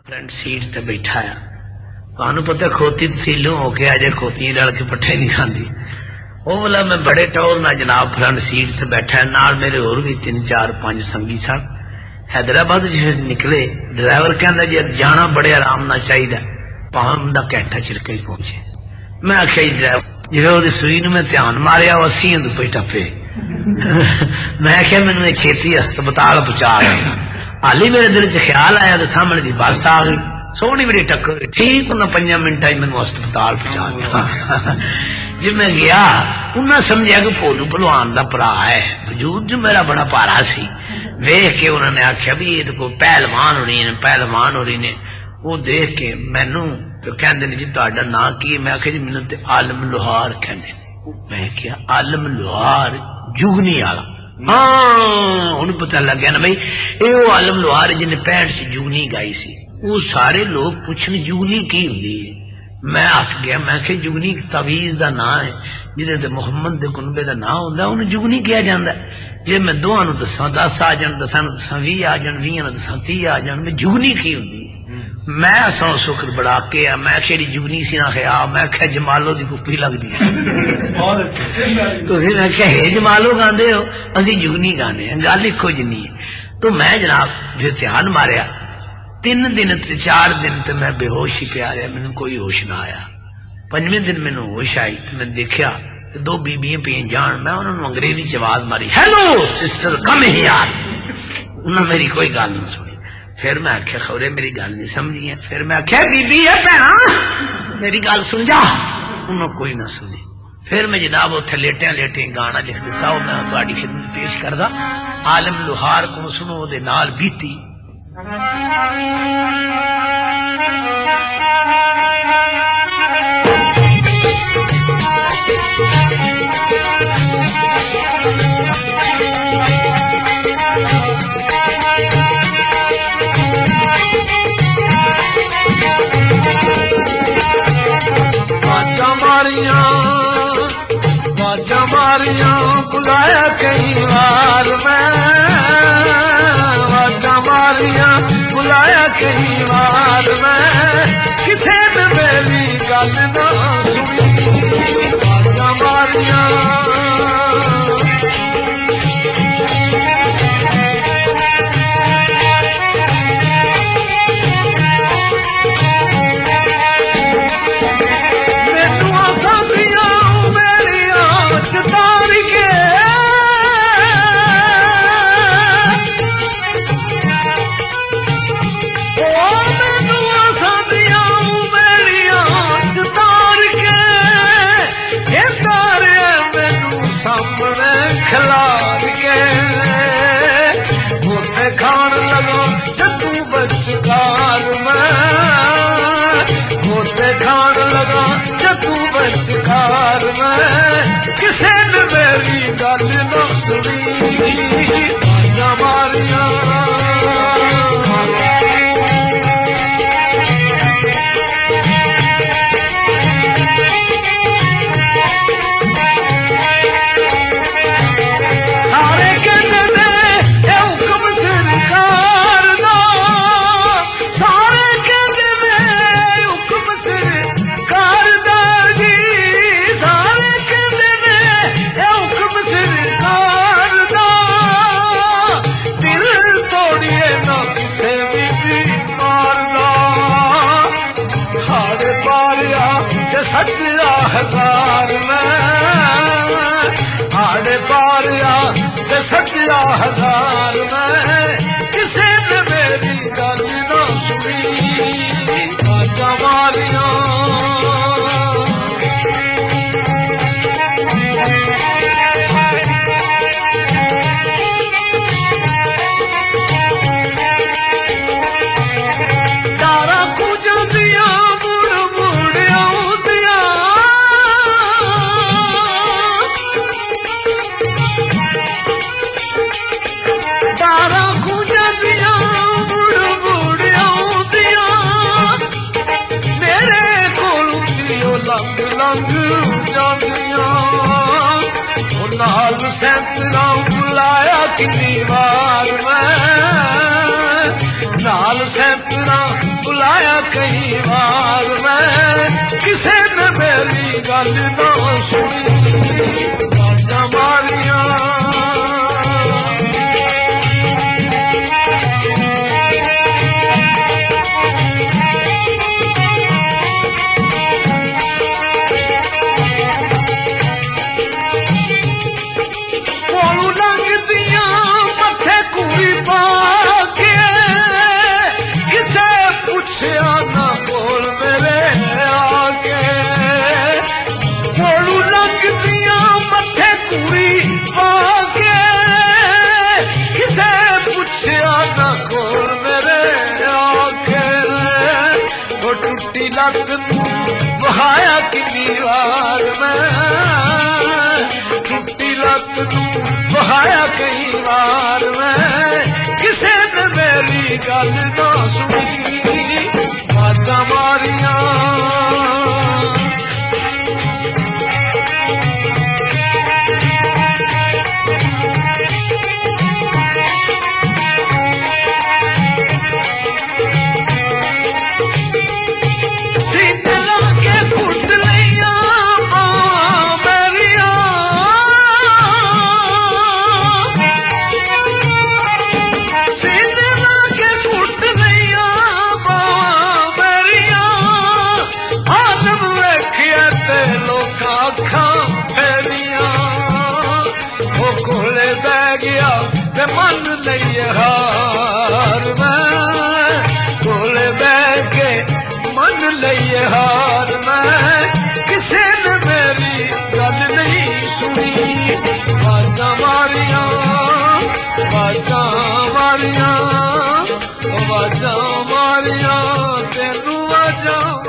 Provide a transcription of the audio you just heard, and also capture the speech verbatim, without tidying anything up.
Front set تے بیٹھا ہے. تمہیں پتہ کھوتی تسیلوں ہو کے آجے کھوتی رل کے پٹھے نہیں کھاندی. وہ بولا میں بڑے ٹور نہ جناب فرنٹ سیٹ تے بیٹھا ہے, نال میرے اور بھی تین چار پانچ سنگی سن. حیدرآباد جس نکلے ڈرائیور کہندا جی جانا بڑے آرام نہ چاہیے, پاں بندہ گھنٹہ چڑکے ہی پہنچے. میں آخیا جی ڈرائیور جی وہ سوئی نو میں دھیان ماریا وہ اسی پہ ٹپے. میں آخیا مینو یہ چھیتی ہسپتال پہنچا رہے ہیں. حالی میرے دل چ خیال آیا تو سامنے دی بس آ گئی, سونی میری ٹکر ٹھیک انہیں پنجا منٹا مینو ہسپتال پہنچا دیا. جب میں گیا انہیں سمجھا کہ پولو پلوان کا برا ہے, وجود جو میرا بڑا پارا سی. ویخ کے انہوں نے آخیا بھی یہ تو کوئی پہلوان ہو رہی نے پہلوان ہو رہی نے. وہ دیکھ کے مینو تو کہتے جی تا نام کی. میں آخیا جی مینو تو عالم لوہار کہتے. میں کیا عالم لوہار جگنی والا. ہاں انہوں پتہ لگ گیا نا بھائی یہ وہ عالم لوہار جن پینٹ سے جگنی گائی سی. وہ سارے لوگ پوچھنے جگنی کی ہوں. میں آخ گیا میں کہ جگنی تعویذ دا نام ہے جہاں محمد دے کنبے دا نام ہوتا ہے انہوں جگنی کیا جاتا ہے. جی میں دونوں دساں دس آ جان دساں دساں بھی آ جان بھی دساں تی آ جان میں جگنی کی ہوں. میں سو سکر بڑا کے میں کہڑی جگنی سی نہ خیا میں کہ جمالو دی کپی لگتی تھی. میں کہ ہے جمالو گاندے ہو اسی جگنی گانے ہیں گل ایکو جنی ہے. تو میں جناب جو دھیان ماریا تین دن چار دن تو میں بے ہوش ہی پیا رہا, مینوں کوئی ہوش نہ آیا. پنجویں دن مینوں ہوش آئی تو میں دیکھا دو بیبیاں پہ جان. میں انہوں نے انگریزی چ آواز ماری ہیلو سسٹر کم ہیئر. انہوں نے میری کوئی گل نہیں سنی. پھر میں آخیا خبرے میری گل نہیں سمجھی ہے. پھر میں آخیا بی بی ہے بھنا میری گل سن جا. انہوں کوئی نہ سنی. پھر میں جناب اتنے لیٹیا لیٹے گانا لکھ دیتا وہ میں تاری خدمت پیش کردا. عالم لوہار کو سنو دے نال بیتی. واجا ماریاں بلایا کئی بار میں, واجا ماریاں بلایا کئی بار میں, کسے نے میری گل نہ سنی. واجا ماریاں کھلار کے ہوتے کھان لگا جدو بچکار میں, ہوتے کھان لگا جدو بچکار میں, کسے نے میری گل نہ سنی. واجا ماریاں سجا ہزار میں, آڑے پاریا سجا ہزار میں, کسے نے میری گل نہ سنی. واجا ماریاں سینتنا بلایا کنی بار میں, نال سینتنا بلایا ਲੱਤ ਨੂੰ ਵਹਾਇਆ ਕਿੰਨੀ ਵਾਰ ਮੈਂ ਟੁੱਟੀ ਲੱਤ ਨੂੰ ਵਹਾਇਆ ਕਈ ਵਾਰ ਮੈਂ ਕਿਸੇ ਨੇ ਮੇਰੀ ਗੱਲ ਨਾ ਸੁਣੀ ਬਾਜਾਂ ਮਾਰੀਆਂ ਤੇ ਮੰਨ ਲਈਏ ਹਾਰ ਮੈਂ ਕੋਲ ਬਹਿ ਕੇ ਮੰਨ ਲਈਏ ਹਾਰ ਮੈਂ ਕਿਸੇ ਨੇ ਮੇਰੀ ਗੱਲ ਨਹੀਂ ਸੁਣੀ ਬਾਜਾਂ ਮਾਰੀਆਂ ਬਾਜਾਂ ਮਾਰੀਆਂ ਬਾਜਾਂ ਮਾਰੀਆਂ ਤੈਨੂੰ ਆਜਾਂ